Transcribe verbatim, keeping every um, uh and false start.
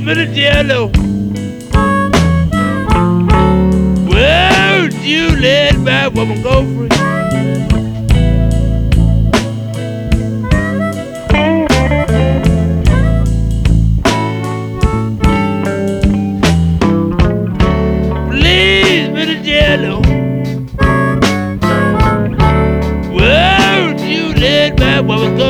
Mister Jello. Won't you let my woman go free? Please, Mister Jello. Won't you let my woman go